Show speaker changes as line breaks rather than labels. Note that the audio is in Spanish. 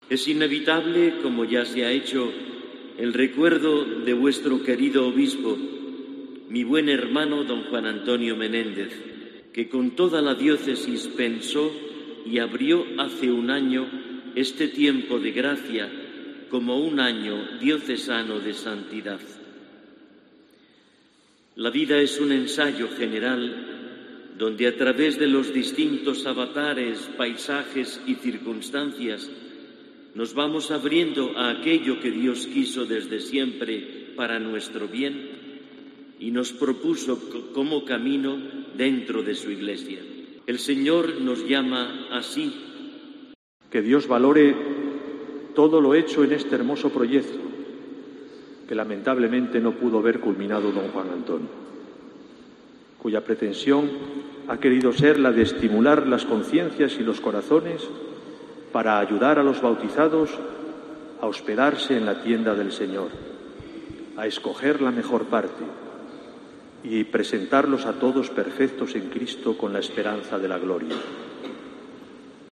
Es inevitable, como ya se ha hecho, el recuerdo de vuestro querido obispo, mi buen hermano don Juan Antonio Menéndez, que con toda la diócesis pensó y abrió hace un año este tiempo de gracia como un año diocesano de santidad. La vida es un ensayo general donde a través de los distintos avatares, paisajes y circunstancias nos vamos abriendo a aquello que Dios quiso desde siempre para nuestro bien y nos propuso como camino dentro de su Iglesia. El Señor nos llama así.
Que Dios valore todo lo hecho en este hermoso proyecto, que lamentablemente no pudo ver culminado don Juan Antonio, cuya pretensión ha querido ser la de estimular las conciencias y los corazones para ayudar a los bautizados a hospedarse en la tienda del Señor, a escoger la mejor parte y presentarlos a todos perfectos en Cristo con la esperanza de la gloria.